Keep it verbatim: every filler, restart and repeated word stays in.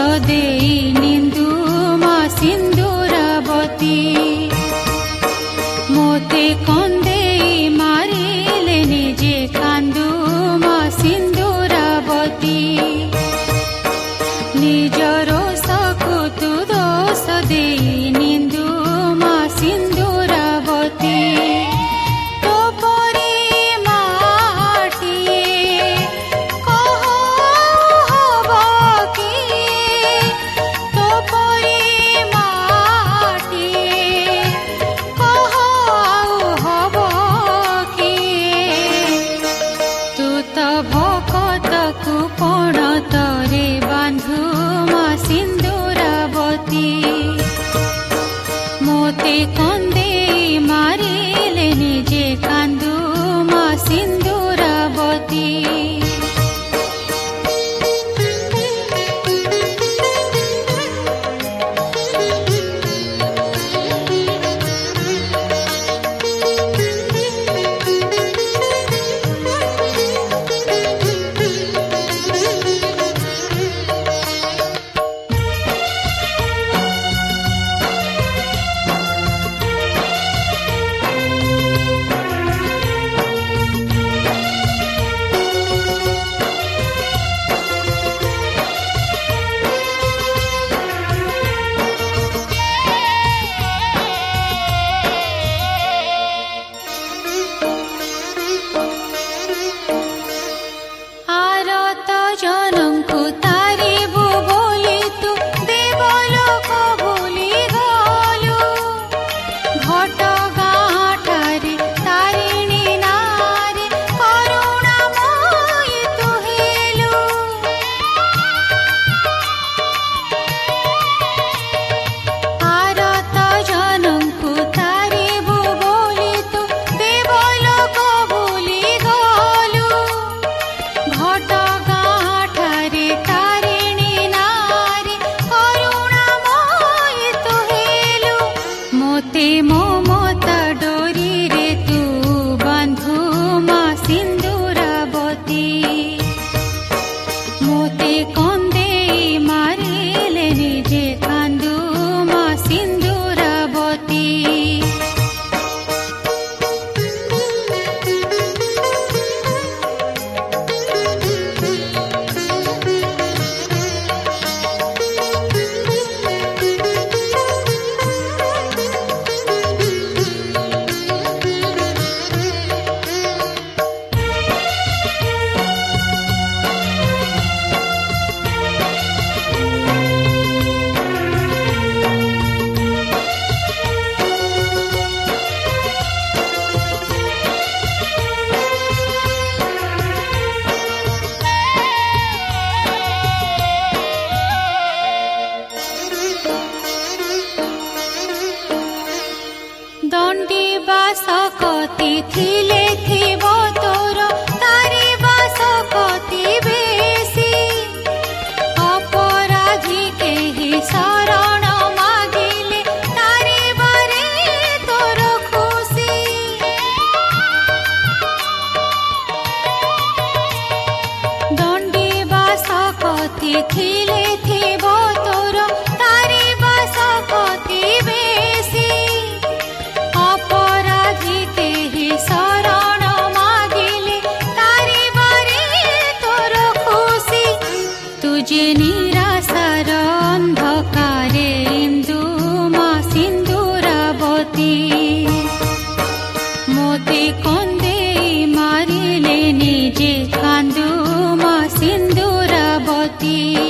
देई निंदु मा सिंदूरावती मोते कंदेई मारिले निजे कांदु मा सिंदूरावती निजर सकुतु दोष देई निंदु मा सिंदूरावती मोते कंदे मारिले निजे कांदु मा सिंदूरावती मोमता डोरी रे तू बंधु मा सिंदूरावती मोते कंदे मारिले निजे कांदु मा सिंदूरावती दंडी बासकती थिले थिब तोर तारी बासकती बेसी अपराधी केही शरण मागिले तारी बारे तोर खुशी दंडी बासकती थिले थिब तोर तारी बासकती बेसी शरण मागिले तारी बारे तोर खुशी तुझे निराशार अंधकारे इंदु मा सिंदूरावती मोते कंदे मारिले निजे कांदु मा सिंदूरावती।